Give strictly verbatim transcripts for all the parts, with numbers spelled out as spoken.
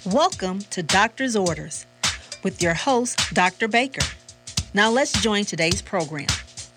Welcome to Doctor's Orders with your host, Doctor Baker. Now let's join today's program.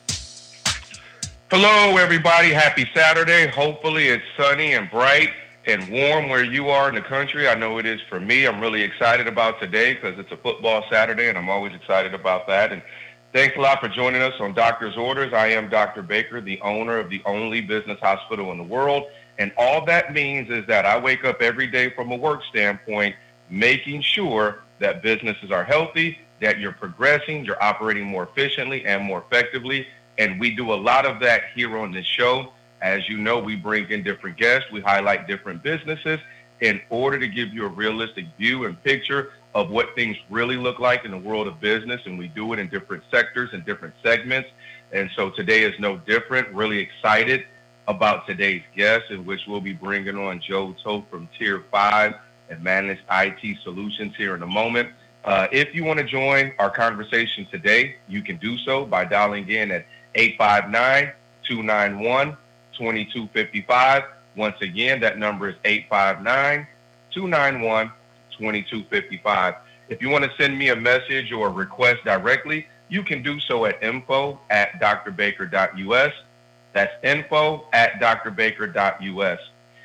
Hello, everybody. Happy Saturday. Hopefully it's sunny and bright and warm where you are in the country. I know it is for me. I'm really excited about today because it's a football Saturday, and I'm always excited about that. And thanks a lot for joining us on Doctor's Orders. I am Doctor Baker, the owner of the only business hospital in the world. And all that means is that I wake up every day from a work standpoint, making sure that businesses are healthy, that you're progressing, you're operating more efficiently and more effectively. And we do a lot of that here on this show. As you know, we bring in different guests. We highlight different businesses in order to give you a realistic view and picture of what things really look like in the world of business. And we do it in different sectors and different segments. And so today is no different. Really excited about today's guest, in which we'll be bringing on Joe Toth from Tier five and Managed I T Solutions here in a moment. Uh, if you want to join our conversation today, you can do so by dialing in at eight five nine, two nine one, two two five five. Once again, that number is eight five nine, two nine one, two two five five. If you want to send me a message or a request directly, you can do so at info at drbaker.us. That's info at drbaker.us.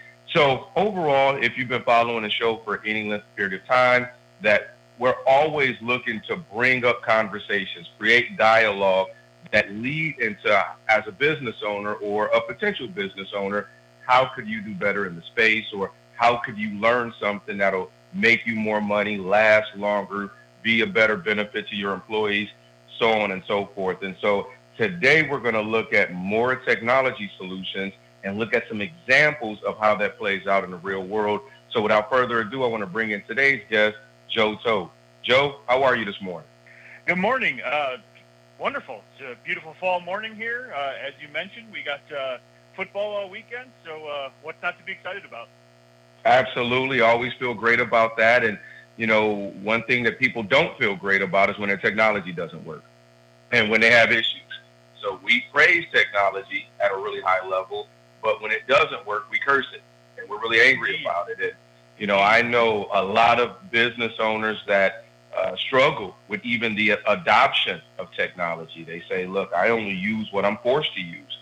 So overall, if you've been following the show for any length period of time, that we're always looking to bring up conversations, create dialogue that lead into, as a business owner or a potential business owner, how could you do better in the space, or how could you learn something that'll make you more money, last longer, be a better benefit to your employees, so on and so forth. And so today we're going to look at more technology solutions and look at some examples of how that plays out in the real world. So without further ado, I want to bring in today's guest, Joe Toth. Joe, how are you this morning? Good morning. Uh, wonderful. It's a beautiful fall morning here. Uh, as you mentioned, we got uh, football all weekend, so uh, what's not to be excited about? Absolutely. Always feel great about that. And, you know, one thing that people don't feel great about is when their technology doesn't work and when they have issues. So we praise technology at a really high level, but when it doesn't work, we curse it, and we're really angry about it. And, you know, I know a lot of business owners that uh, struggle with even the adoption of technology. They say, look, I only use what I'm forced to use,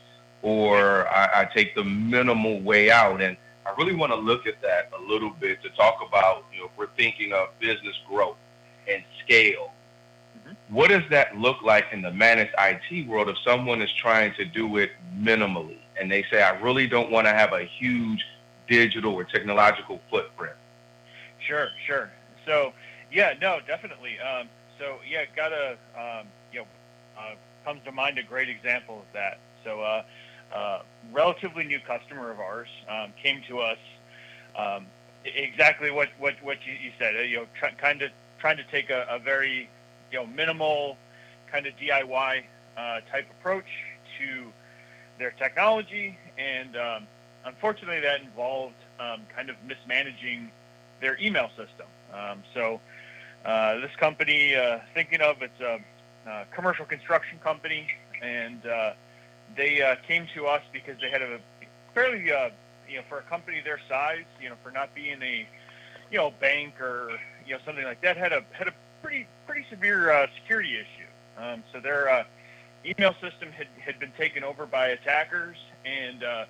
or I, I take the minimal way out. And I really want to look at that a little bit to talk about, you know, if we're thinking of business growth and scale. What does that look like in the managed I T world if someone is trying to do it minimally and they say, I really don't want to have a huge digital or technological footprint? Sure, sure. So, yeah, no, definitely. Um, so, yeah, gotta, um, you know, uh, comes to mind a great example of that. So, uh, uh, relatively new customer of ours um, came to us, um, exactly what, what, what you, you said, uh, you know, try, kind of trying to take a, a very, you know, minimal kind of D I Y uh, type approach to their technology. And um, unfortunately that involved um, kind of mismanaging their email system. Um, so uh, this company, uh, thinking of, it's a, a commercial construction company, and uh, they uh, came to us because they had a fairly, uh, you know, for a company their size, you know, for not being a, you know, bank or, you know, something like that, had a, had a pretty pretty severe uh, security issue. Um, so their uh, email system had, had been taken over by attackers, and uh,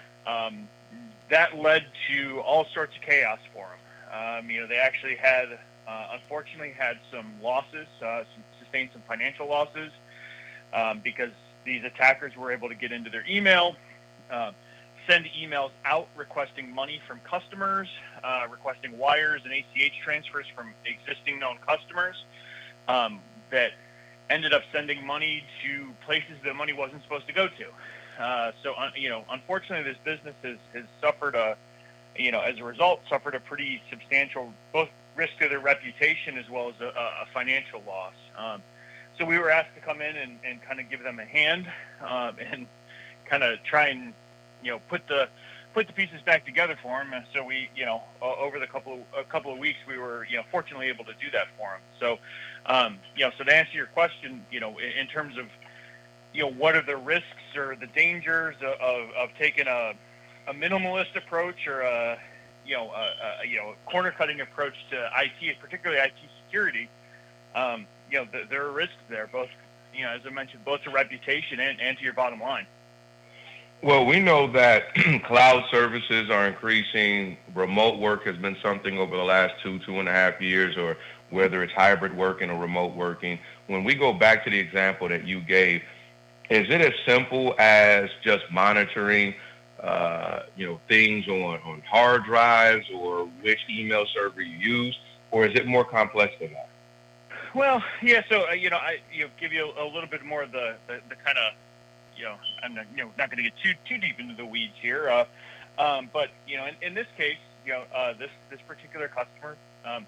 um, that led to all sorts of chaos for them. Um, you know, they actually had, uh, unfortunately, had some losses, uh, some, sustained some financial losses um, because these attackers were able to get into their email, uh, send emails out requesting money from customers, uh, requesting wires and A C H transfers from existing known customers um, that ended up sending money to places that money wasn't supposed to go to. Uh, so, uh, you know, unfortunately, this business has, has suffered a, you know, as a result, suffered a pretty substantial both risk to their reputation as well as a, a financial loss. Um, so we were asked to come in and, and kind of give them a hand um, and kind of try and, you know, put the put the pieces back together for him. And so we, you know, over the couple of, a couple of weeks, we were, you know, fortunately able to do that for him. So, um, you know, so to answer your question, you know, in, in terms of, you know, what are the risks or the dangers of, of, of taking a, a minimalist approach or a, you know, a, a you know, corner cutting approach to I T, particularly I T security, um, you know, th- there are risks there, both, you know, as I mentioned, both to reputation and, and to your bottom line. Well, we know that cloud services are increasing. Remote work has been something over the last two, two and a half years, or whether it's hybrid working or remote working. When we go back to the example that you gave, is it as simple as just monitoring, uh, you know, things on, on hard drives or which email server you use, or is it more complex than that? Well, yeah. So uh, you know, I you know, give you a, a little bit more of the the, the kind of, you know, I'm not, you know, not going to get too too deep into the weeds here, uh, um, but you know, in, in this case, you know, uh, this this particular customer, um,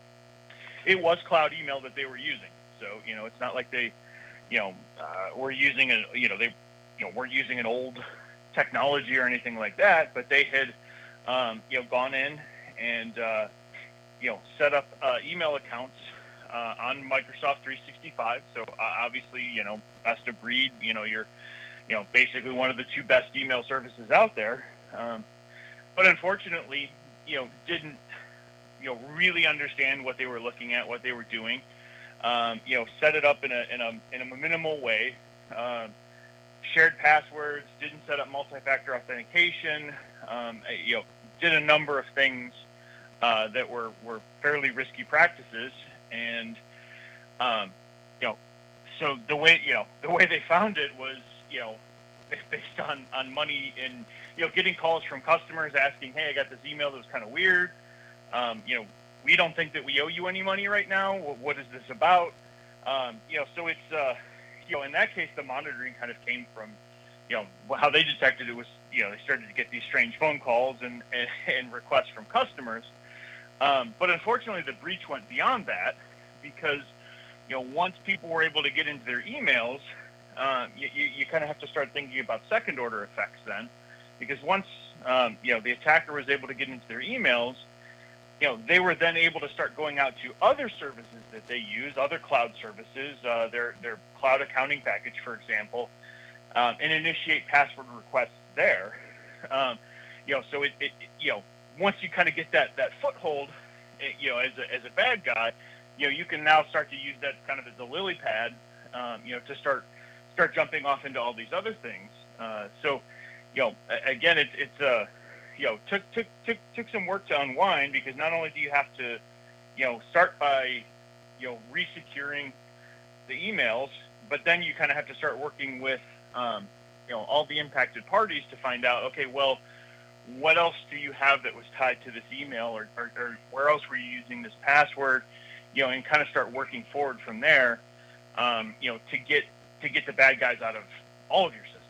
it was cloud email that they were using. So you know, it's not like they, you know, uh, were using a, you know, they, you know, weren't using an old technology or anything like that, but they had, um, you know, gone in and uh, you know, set up uh, email accounts uh, on Microsoft three sixty-five. So uh, obviously, you know, best of breed. You know, you're, you know, basically one of the two best email services out there. Um, but unfortunately, you know, didn't, you know, really understand what they were looking at, what they were doing. Um, you know, set it up in a in a in a minimal way. Um, shared passwords, didn't set up multi-factor authentication. Um, you know, did a number of things uh, that were, were fairly risky practices, and um, you know, so the way you know the way they found it was, you know, based on, on money and, you know, getting calls from customers asking, hey, I got this email that was kind of weird. Um, you know, we don't think that we owe you any money right now. What, what is this about? Um, you know, so it's, uh, you know, in that case, the monitoring kind of came from, you know, how they detected it was, you know, they started to get these strange phone calls and, and, and requests from customers. Um, but unfortunately, the breach went beyond that because, you know, once people were able to get into their emails, uh, you, you, you kind of have to start thinking about second order effects then, because once, um, you know, the attacker was able to get into their emails, you know, they were then able to start going out to other services that they use, other cloud services, uh, their, their cloud accounting package, for example, um, and initiate password requests there. Um, you know, so it, it, you know, once you kind of get that, that foothold, you know, as a, as a bad guy, you know, you can now start to use that kind of as a lily pad, um, you know, to start start jumping off into all these other things. Uh, so, you know, again, it, it's uh, you know, took took took took some work to unwind, because not only do you have to, you know, start by, you know, resecuring the emails, but then you kind of have to start working with, um, you know, all the impacted parties to find out, okay, well, what else do you have that was tied to this email, or, or, or where else were you using this password, you know, and kind of start working forward from there, um, you know, to get to get the bad guys out of all of your systems.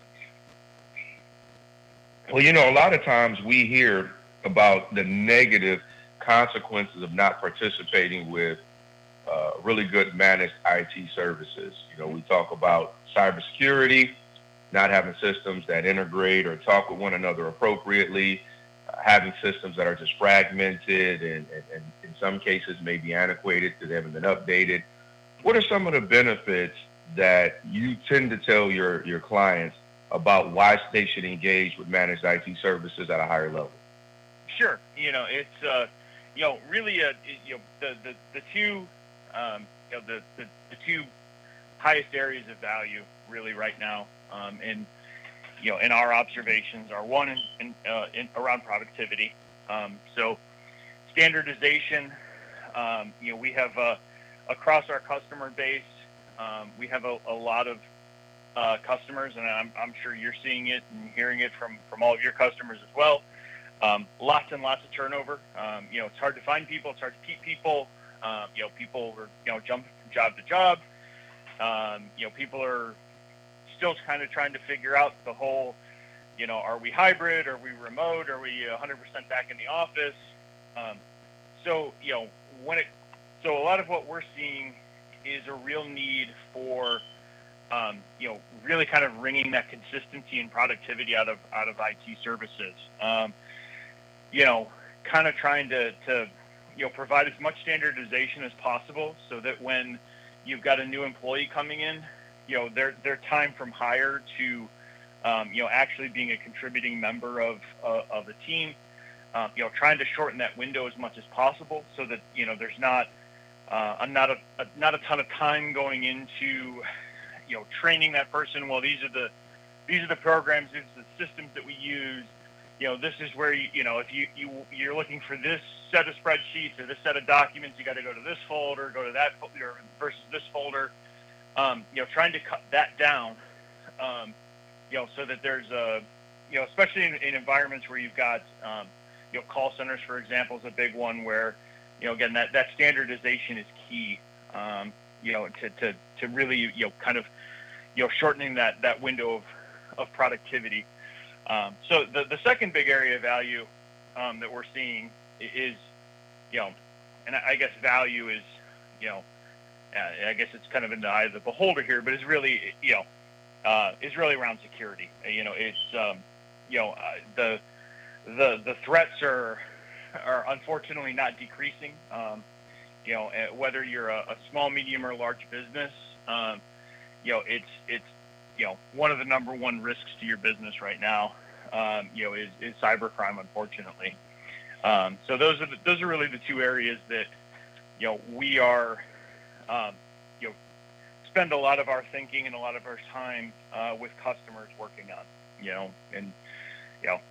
Well, you know, a lot of times we hear about the negative consequences of not participating with uh, really good managed I T services. You know, we talk about cybersecurity, not having systems that integrate or talk with one another appropriately, uh, having systems that are just fragmented and, and, and in some cases may be antiquated because they haven't been updated. What are some of the benefits that you tend to tell your, your clients about why they should engage with managed I T services at a higher level? Sure. You know, it's, uh, you know, really, uh, you know, the, the, the two, um, you know, the, the, the two highest areas of value really right now, um, in, you know, in our observations are one in, in, uh, in around productivity. Um, so standardization, um, you know, we have, uh, across our customer base, um, we have a, a lot of uh, customers, and I'm, I'm sure you're seeing it and hearing it from, from all of your customers as well. Um, lots and lots of turnover. Um, you know, it's hard to find people. It's hard to keep people. Um, you know, people are, you know, jumping from job to job. Um, you know, people are still kind of trying to figure out the whole, you know, are we hybrid? Are we remote? Are we one hundred percent back in the office? Um, so, you know, when it, so a lot of what we're seeing is a real need for, um, you know, really kind of wringing that consistency and productivity out of out of I T services. Um, you know, kind of trying to, to, you know, provide as much standardization as possible so that when you've got a new employee coming in, you know, their their time from hire to, um, you know, actually being a contributing member of uh, of the team, um, you know, trying to shorten that window as much as possible so that, you know, there's not uh, a, not a, a not a ton of time going into, you know, training that person. Well, these are the these are the programs, these are the systems that we use. You know, this is where you, you know, if you, you you're looking for this set of spreadsheets or this set of documents, you got to go to this folder, go to that folder versus this folder. Um, you know, trying to cut that down. Um, you know, so that there's a, you know, especially in, in environments where you've got, um, you know, call centers, for example, is a big one where, you know, again, that, that standardization is key. Um, you know, to, to, to really, you know, kind of, you know, shortening that, that window of, of productivity. Um, so the, the second big area of value um, that we're seeing is, you know, and I guess value is, you know, uh, I guess it's kind of in the eye of the beholder here, but it's really, you know, uh, is really around security. You know, it's, um, you know, uh, the the the threats are are unfortunately not decreasing. Um, you know, whether you're a, a small, medium, or large business, um, you know, it's it's you know, one of the number one risks to your business right now, um, you know, is, is cybercrime, unfortunately. Um, so those are the, those are really the two areas that, you know, we are, um, you know, spend a lot of our thinking and a lot of our time uh, with customers working on, you know, and, you know.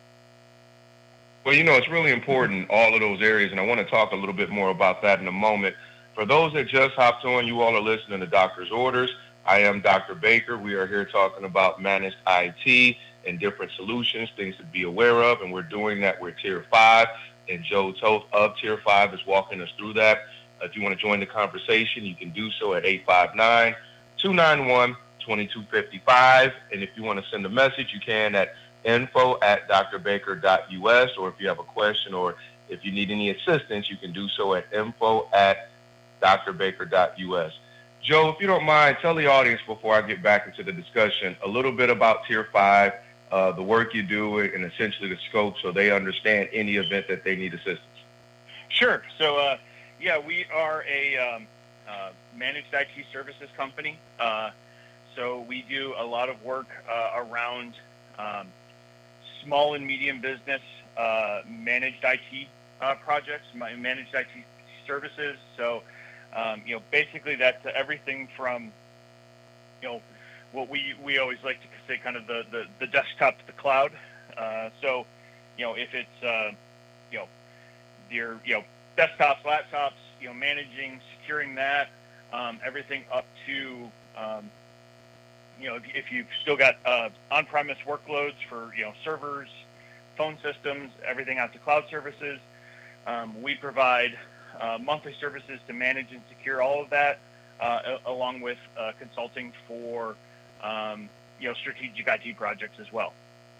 Well, you know, it's really important, all of those areas, and I want to talk a little bit more about that in a moment. For those that just hopped on, you all are listening to Doctor's Orders. I am Doctor Baker. We are here talking about managed I T and different solutions, things to be aware of, and we're doing that. We're Tier five, and Joe Toth of Tier five is walking us through that. Uh, if you want to join the conversation, you can do so at eight five nine, two nine one, two two five five, and if you want to send a message, you can at info at drbaker.us, or if you have a question or if you need any assistance, you can do so at info at drbaker.us. Joe, if you don't mind, tell the audience before I get back into the discussion a little bit about Tier five, uh, the work you do, and essentially the scope so they understand any event that they need assistance. Sure. So, uh, yeah, we are a um, uh, managed I T services company. Uh, so we do a lot of work uh, around um, small and medium business uh, managed I T uh, projects, managed I T services. So, Um, you know, basically that's everything from, you know, what we, we always like to say kind of the, the, the desktop to the cloud. Uh, so, you know, if it's, uh, you know, your, you know, desktops, laptops, you know, managing, securing that, um, everything up to, um, you know, if, if you've still got uh, on-premise workloads for, you know, servers, phone systems, everything out to cloud services, um, we provide Uh, monthly services to manage and secure all of that, uh, along with uh, consulting for, um, you know, strategic I T projects as well.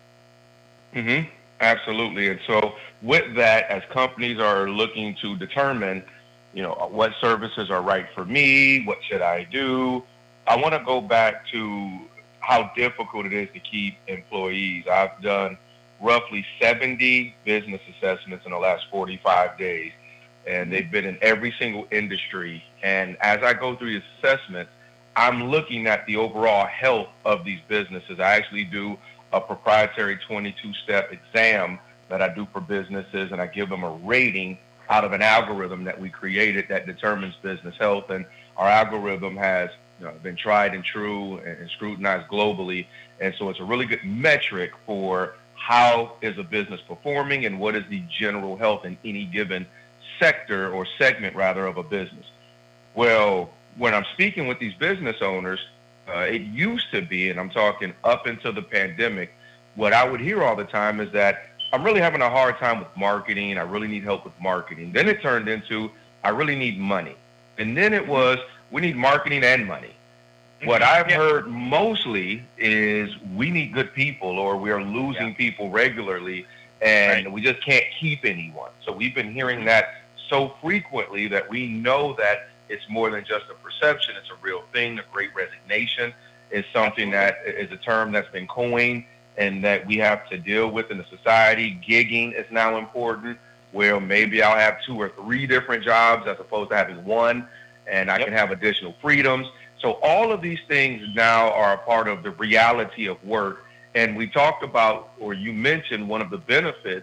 Mm-hmm. Absolutely. And so with that, as companies are looking to determine, you know, what services are right for me, what should I do, I want to go back to how difficult it is to keep employees. I've done roughly seventy business assessments in the last forty-five days. And they've been in every single industry. And as I go through these assessments, I'm looking at the overall health of these businesses. I actually do a proprietary twenty-two step exam that I do for businesses, and I give them a rating out of an algorithm that we created that determines business health. And our algorithm has, you know, been tried and true and, and scrutinized globally. And so it's a really good metric for how is a business performing and what is the general health in any given sector or segment rather of a business. Well, when I'm speaking with these business owners, uh, it used to be, and I'm talking up until the pandemic, what I would hear all the time is that I'm really having a hard time with marketing. I really need help with marketing. Then it turned into, I really need money. And then it was, we need marketing and money. What I've yeah. heard mostly is we need good people, or we are losing yeah. people regularly, and right. we just can't keep anyone. So we've been hearing that so frequently that we know that it's more than just a perception. It's a real thing. The Great Resignation is something Absolutely. that is a term that's been coined and that we have to deal with in the society. Gigging is now important, where maybe I'll have two or three different jobs as opposed to having one, and I yep. can have additional freedoms. So all of these things now are a part of the reality of work. And we talked about, or you mentioned, one of the benefits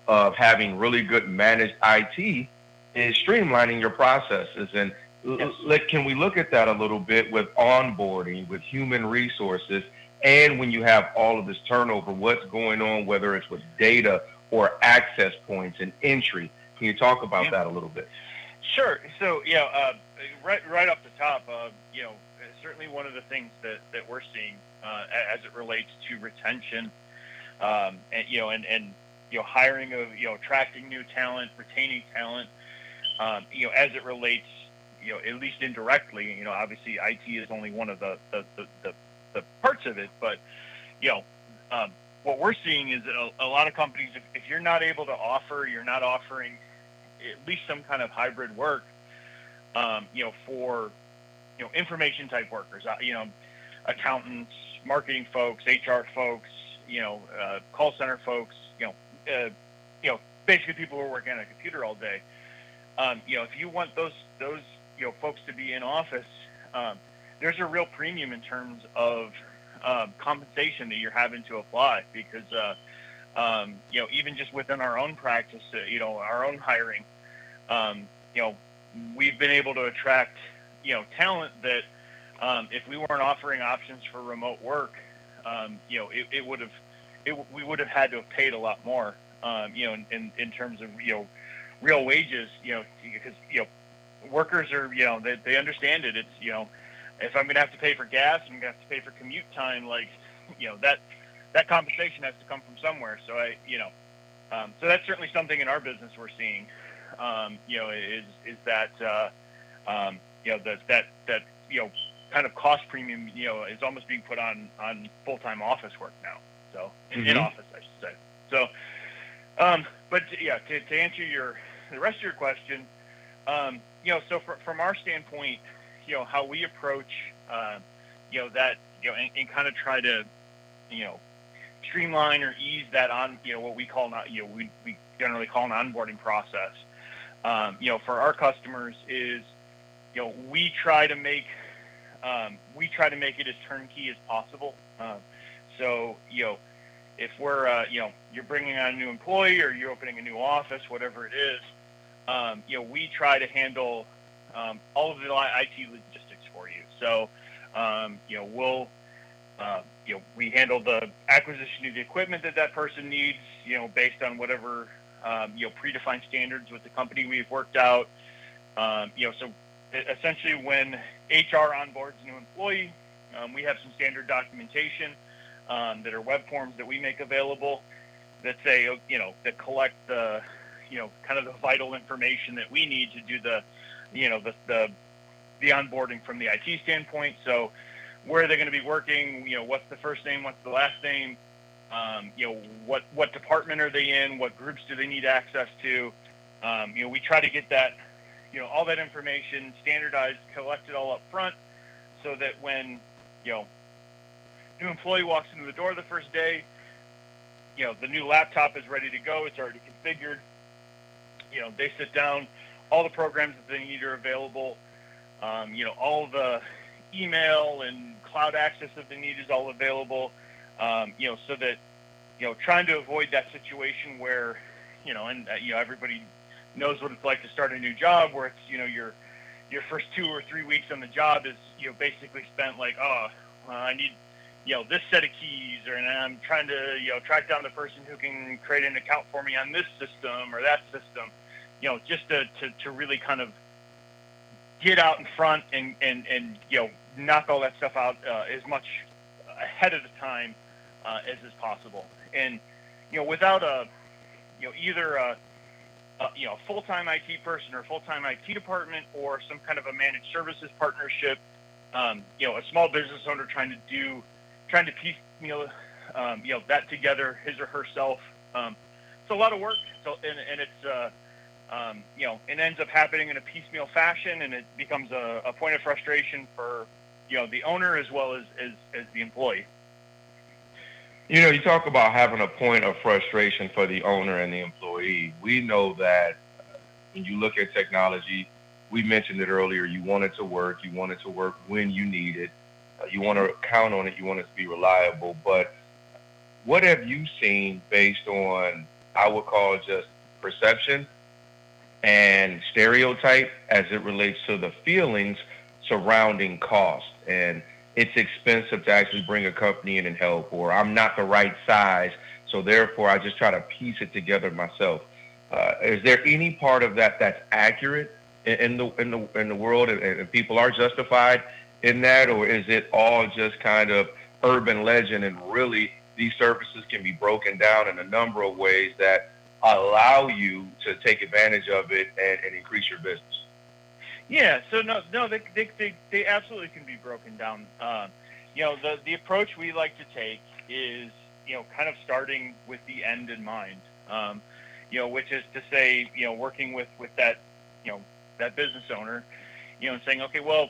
of having really good managed I T is streamlining your processes. And Yes. l- can we look at that a little bit with onboarding, with human resources, and when you have all of this turnover, what's going on, whether it's with data or access points and entry? Can you talk about Yeah. that a little bit? Sure. So, you know, uh, right right off the top, uh, you know, certainly one of the things that, that we're seeing uh, as it relates to retention, um, and you know, and, and you know, hiring of you know, attracting new talent, retaining talent, um, you know, as it relates, you know, at least indirectly, you know, obviously I T is only one of the the, the, the, the parts of it, but you know, um, what we're seeing is that a, a lot of companies, if, if you're not able to offer, you're not offering at least some kind of hybrid work, um, you know, for, you know, information type workers, uh, you know, accountants, marketing folks, H R folks, you know, uh, call center folks, you know, uh, you know, basically people who are working on a computer all day. Um, you know, if you want those, those, you know, folks to be in office, um, there's a real premium in terms of um, compensation that you're having to apply because, uh, um, you know, even just within our own practice, uh, you know, our own hiring, um, you know, we've been able to attract, you know, talent that um, if we weren't offering options for remote work, um, you know, it, it would have, it, we would have had to have paid a lot more, um, you know, in, in, in terms of, you know, real wages, you know, because, you know, workers are, you know, they, they understand it. It's, you know, if I'm going to have to pay for gas, I'm going to have to pay for commute time, like, you know, that, that compensation has to come from somewhere. So I, you know, um, so that's certainly something in our business we're seeing, um, you know, is, is that, uh, um, you know, that, that, that, you know, kind of cost premium, you know, is almost being put on, on full-time office work now. So in, Mhm. in office, I should say. So, um, but yeah, to, to answer your, the rest of your question, um, you know, so for, from our standpoint, you know, how we approach, uh, you know, that, you know, and, and kind of try to, you know, streamline or ease that on, you know, what we call not, you know, we, we generally call an onboarding process. Um, you know, for our customers is, you know, we try to make, um, we try to make it as turnkey as possible. Uh, so, you know, if we're, uh, you know, you're bringing on a new employee or you're opening a new office, whatever it is, um, you know, we try to handle um, all of the I T logistics for you. So, um, you know, we'll, uh, you know, we handle the acquisition of the equipment that that person needs, you know, based on whatever, um, you know, predefined standards with the company we've worked out. Um, you know, so essentially when H R onboards a new employee, um, we have some standard documentation um, that are web forms that we make available that say, you know, that collect the, you know, kind of the vital information that we need to do the, you know, the, the, the onboarding from the I T standpoint. So where are they going to be working? You know, what's the first name? What's the last name? Um, you know, what, what department are they in? What groups do they need access to? Um, you know, we try to get that, you know, all that information standardized, collected all up front so that when, you know, new employee walks into the door the first day, you know, the new laptop is ready to go. It's already configured. You know, they sit down, all the programs that they need are available. Um, you know, all the email and cloud access that they need is all available. Um, you know, so that, you know, trying to avoid that situation where, you know, and, uh, you know, everybody knows what it's like to start a new job where it's, you know, your, your first two or three weeks on the job is, you know, basically spent like, oh, uh, I need, you know, this set of keys, or and I'm trying to, you know, track down the person who can create an account for me on this system or that system, you know, just to, to, to really kind of get out in front and, and, and, you know, knock all that stuff out uh, as much ahead of the time uh, as is possible. And, you know, without a, you know, either a, a you know, full-time I T person or a full-time I T department or some kind of a managed services partnership, um, you know, a small business owner trying to do, trying to piecemeal, um, you know, that together, his or herself. Um, it's a lot of work. So, and, and it's, uh, um, you know, it ends up happening in a piecemeal fashion, and it becomes a, a point of frustration for, you know, the owner as well as, as, as the employee. You know, you talk about having a point of frustration for the owner and the employee. We know that when you look at technology, we mentioned it earlier, you want it to work, you want it to work when you need it, uh, you want to count on it, you want it to be reliable. But what have you seen based on I would call just perception and stereotype as it relates to the feelings surrounding cost. And it's expensive to actually bring a company in and help, or I'm not the right size, so therefore I just try to piece it together myself. Uh, is there any part of that that's accurate in, in the in the in the world, and, and people are justified in that, or is it all just kind of urban legend, and really these services can be broken down in a number of ways that allow you to take advantage of it and, and increase your business? Yeah, so no, no, they they they, they absolutely can be broken down. Um, you know, the the approach we like to take is, you know, kind of starting with the end in mind. Um, you know, which is to say, you know, working with with that, you know, that business owner, you know, and saying, okay, well,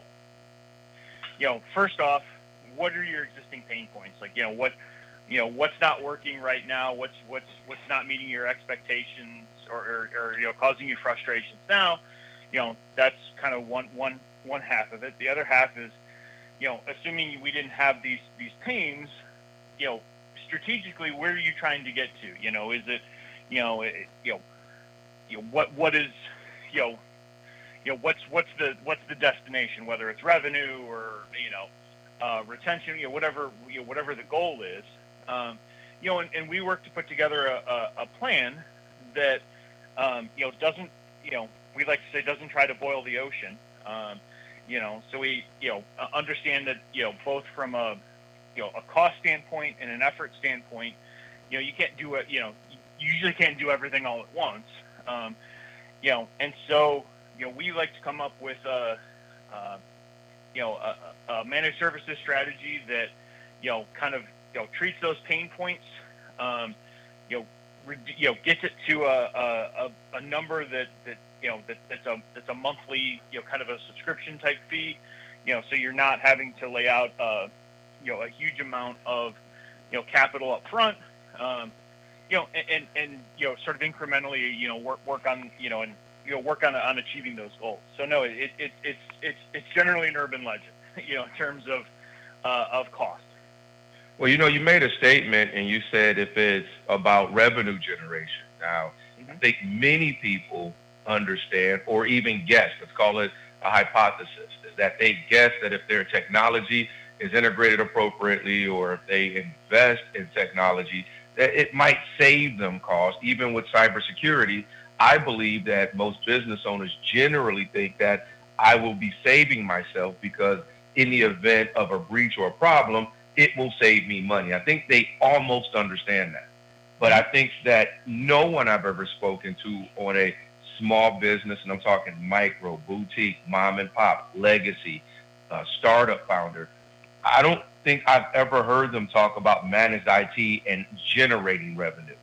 you know, first off, what are your existing pain points? Like, you know, what, you know, what's not working right now? What's what's what's not meeting your expectations, or, or, or you know, causing you frustrations now? You know, that's kind of one one one half of it. The other half is, you know, assuming we didn't have these these pains, you know, strategically, where are you trying to get to? You know, is it, you know, it, you know, you know, what what is, you know, you know, what's what's the what's the destination? Whether it's revenue or, you know, uh, retention, you know, whatever you know, whatever the goal is, um, you know, and, and we work to put together a, a, a plan that, um, you know, doesn't, you know, we like to say doesn't try to boil the ocean. Um, you know, so we, you know, understand that, you know, both from a, you know, a cost standpoint and an effort standpoint, you know, you can't do it, you know, you usually can't do everything all at once. Um, you know, and so, you know, we like to come up with a, uh, you know, a, a managed services strategy that, you know, kind of, you know, treats those pain points, um, you know, re- you know, gets it to a, a, a number that, that, you know, that, that's a, that's a monthly, you know, kind of a subscription type fee, you know, so you're not having to lay out, uh, you know, a huge amount of, you know, capital up front, um, you know, and, and, and, you know, sort of incrementally, you know, work, work on, you know, and, you know, work on, on achieving those goals. So no, it, it, it's, it's, it's generally an urban legend, you know, in terms of, uh, of cost. Well, you know, you made a statement and you said if it's about revenue generation. Now, mm-hmm. I think many people understand, or even guess, let's call it a hypothesis, is that they guess that if their technology is integrated appropriately, or if they invest in technology, that it might save them cost. Even with cybersecurity, I believe that most business owners generally think that I will be saving myself because in the event of a breach or a problem, it will save me money. I think they almost understand that. But I think that no one I've ever spoken to on a small business, and I'm talking micro, boutique, mom and pop, legacy, uh, startup founder, I don't think I've ever heard them talk about managed I T and generating revenue.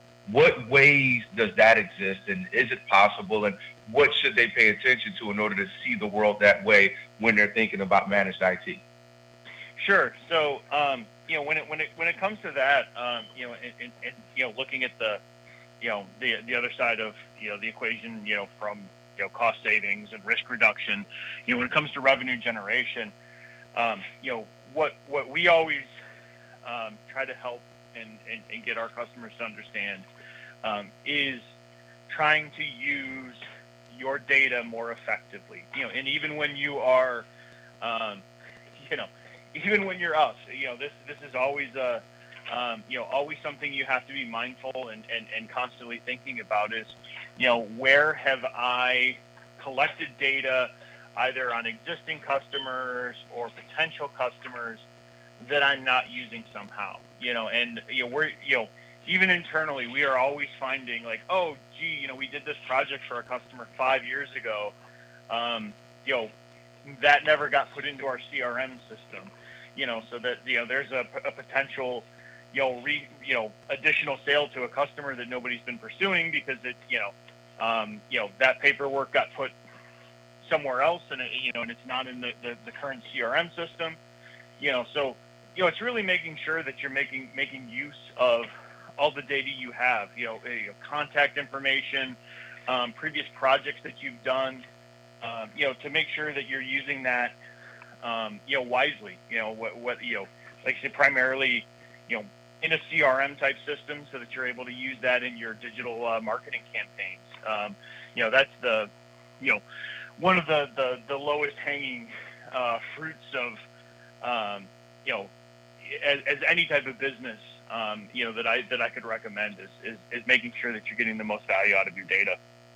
What ways does that exist, and is it possible, and what should they pay attention to in order to see the world that way when they're thinking about managed I T? Sure. So, um, you know, when it when it when it comes to that, um, you know, and, and, and you know, looking at the, you know, the the other side of, you know, the equation, you know, from, you know, cost savings and risk reduction, you know, when it comes to revenue generation, um, you know, what what we always um, try to help and, and, and get our customers to understand um, is trying to use your data more effectively. You know, and even when you are, um, you know, even when you're us, you know, this this is always a, um, you know, always something you have to be mindful and, and, and constantly thinking about is, you know, where have I collected data either on existing customers or potential customers that I'm not using somehow, you know, and, you know, we're, you know, even internally, we are always finding like, oh, gee, you know, we did this project for a customer five years ago. Um, you know, that never got put into our C R M system, you know, so that, you know, there's a, a potential, you know, re, you know, additional sale to a customer that nobody's been pursuing because it, you know, um, you know, that paperwork got put somewhere else and it, you know, and it's not in the, the, the current C R M system, you know, so, you know, it's really making sure that you're making, making use of all the data you have, you know, you know contact information, um, previous projects that you've done, um, you know, to make sure that you're using that, um, you know, wisely, you know, what, what, you know, like I said, primarily, you know, in a C R M type system so that you're able to use that in your digital uh, marketing campaigns. Um, you know, that's the, you know, one of the, the, the lowest hanging uh, fruits of, um, you know, as, as any type of business, um, you know, that I that I could recommend is, is, is making sure that you're getting the most value out of your data.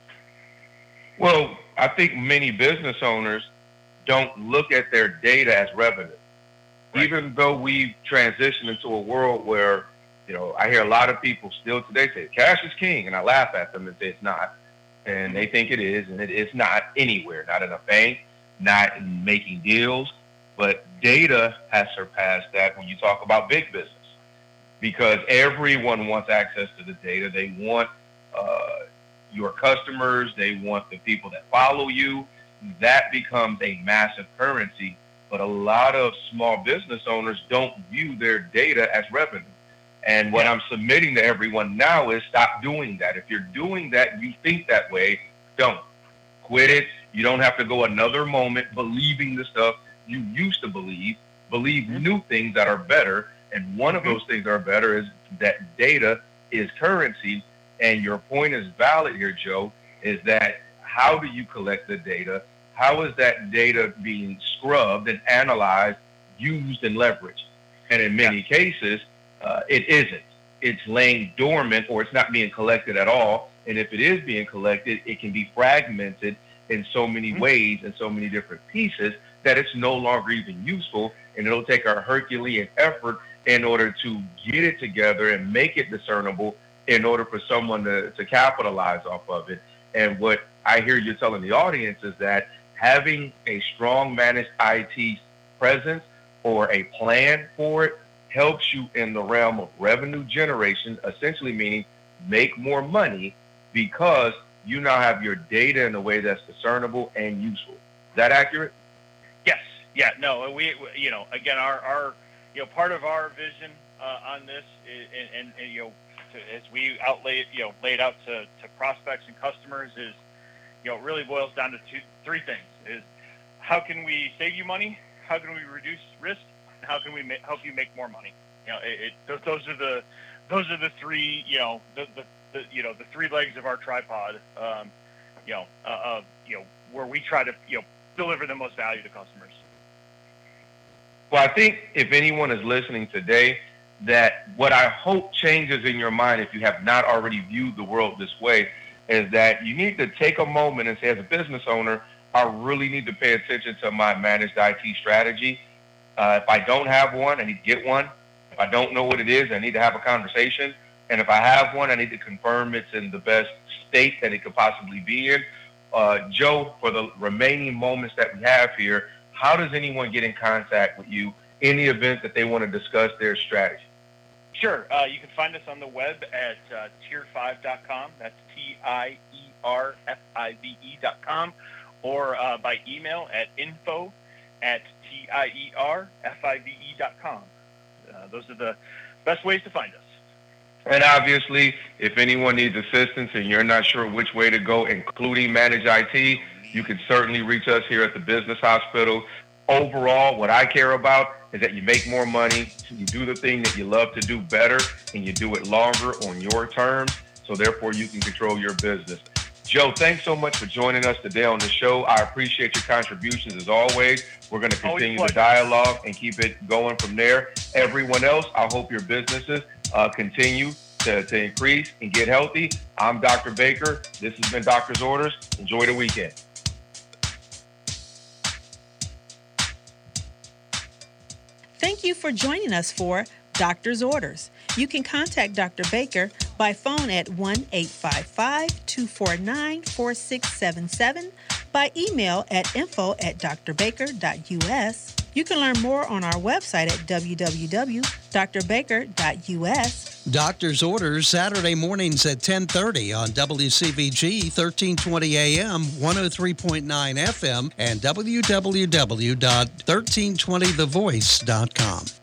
Well, I think many business owners don't look at their data as revenue. Right. Even though we've transitioned into a world where, you know, I hear a lot of people still today say cash is king, and I laugh at them and say it's not. And they think it is, and it is not anywhere, not in a bank, not in making deals. But data has surpassed that when you talk about big business, because everyone wants access to the data. They want uh, your customers. They want the people that follow you. That becomes a massive currency. But a lot of small business owners don't view their data as revenue. And what I'm submitting to everyone now is stop doing that. If you're doing that, you think that way, don't. Quit it. You don't have to go another moment believing the stuff you used to believe. Believe mm-hmm. new things that are better. And one of those things that are better is that data is currency. And your point is valid here, Joe, is that how do you collect the data? How is that data being scrubbed and analyzed, used, and leveraged? And in many yeah. cases, uh, it isn't. It's laying dormant, or it's not being collected at all. And if it is being collected, it can be fragmented in so many mm-hmm. ways and so many different pieces that it's no longer even useful. And it'll take a Herculean effort in order to get it together and make it discernible in order for someone to, to capitalize off of it. And what I hear you telling the audience is that having a strong managed I T presence or a plan for it helps you in the realm of revenue generation, essentially meaning make more money because you now have your data in a way that's discernible and useful. Is that accurate? Yes. Yeah. No. We. You know. Again, our. our you know. Part of our vision uh, on this, is, and, and, and you know, to, as we outlay, you know, laid out to, to prospects and customers, is, you know, it really boils down to two, three things: is how can we save you money? How can we reduce risk? And how can we ma- help you make more money? You know, it, it, those are the those are the three. You know, the, the, the you know the three legs of our tripod. Um, you know, uh, uh, you know, where we try to you know deliver the most value to customers. Well, I think if anyone is listening today, that what I hope changes in your mind, if you have not already viewed the world this way, is that you need to take a moment and say, as a business owner, I really need to pay attention to my managed I T strategy. Uh, if I don't have one, I need to get one. If I don't know what it is, I need to have a conversation. And if I have one, I need to confirm it's in the best state that it could possibly be in. Uh, Joe, for the remaining moments that we have here, how does anyone get in contact with you in the event that they want to discuss their strategy? Sure. Uh, you can find us on the web at uh, tier five dot com. That's T I E R F I V E dot com. Or uh, by email at info at T I E R F I V E dot com. Uh, those are the best ways to find us. And obviously, if anyone needs assistance and you're not sure which way to go, including managed I T, you can certainly reach us here at the Business Hospital. Overall, what I care about is that you make more money, you do the thing that you love to do better, and you do it longer on your terms, so therefore you can control your business. Joe, thanks so much for joining us today on the show. I appreciate your contributions as always. We're going to continue the dialogue and keep it going from there. Everyone else, I hope your businesses uh, continue to, to increase and get healthy. I'm Doctor Baker. This has been Doctor's Orders. Enjoy the weekend. Thank you for joining us for Doctor's Orders. You can contact Doctor Baker by phone at one eight five five, two four nine, four six seven seven, by email at info at d r baker dot u s. You can learn more on our website at w w w dot d r baker dot u s. Doctor's Orders, Saturday mornings at ten thirty on W C V G, thirteen twenty A M, one oh three point nine F M, and w w w dot thirteen twenty the voice dot com.